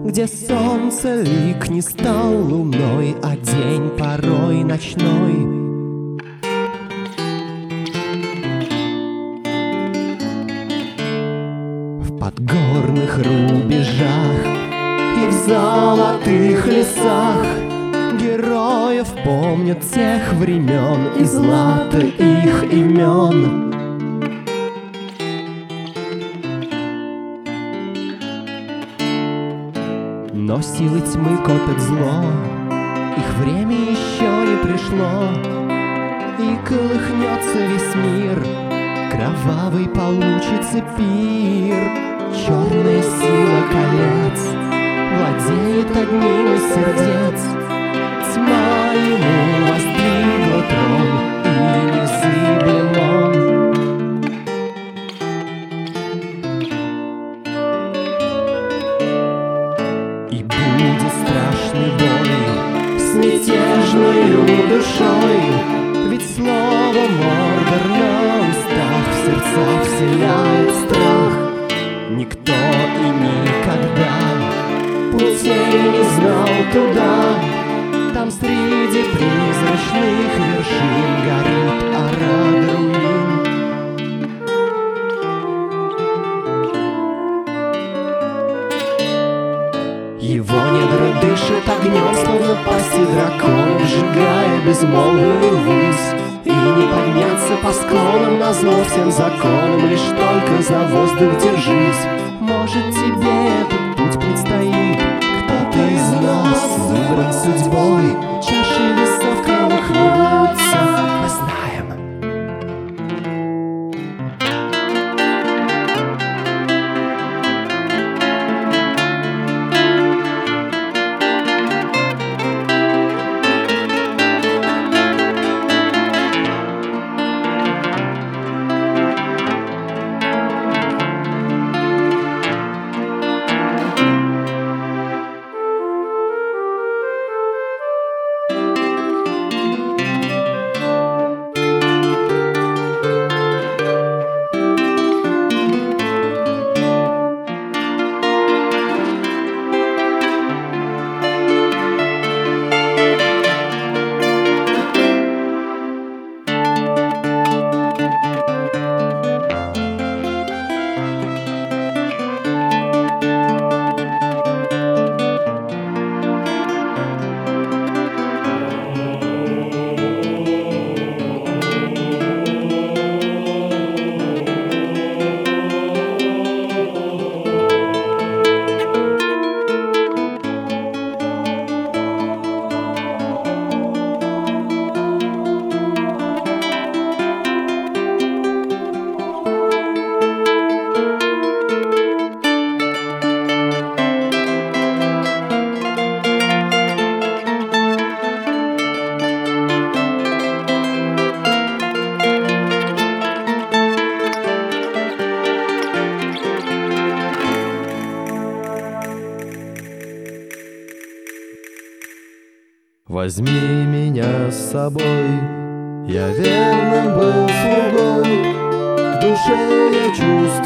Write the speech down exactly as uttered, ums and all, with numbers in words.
где солнце лик не стал луной, а день порой ночной. В подгорных рубежах и в золотых лесах героев помнят тех времен и злато их имен. Но силы тьмы копят зло, их время еще не пришло, и колыхнется весь мир, кровавый получится пир. Черная сила колец владеет одним из сердец, тьма ему воздвигла трон, и незыблем он. И будет страшный бой с мятежною душой, ведь слово Мордор на устах в сердца вселяет страх. Никто и никогда путей не знал туда, там среди призрачных вершин горит орда руин. Его недра дышит огнем, словно пасти дракона, сжигая безмолвную высь. И не подняться по склонам назло всем законам, лишь только за воздух держись. Может, тебе этот путь предстоит, кто-то из нас выбран судьбой, чаши весов колыхнутся, мы знаем. Возьми меня с собой, я верно был слугой, в душе я чувствую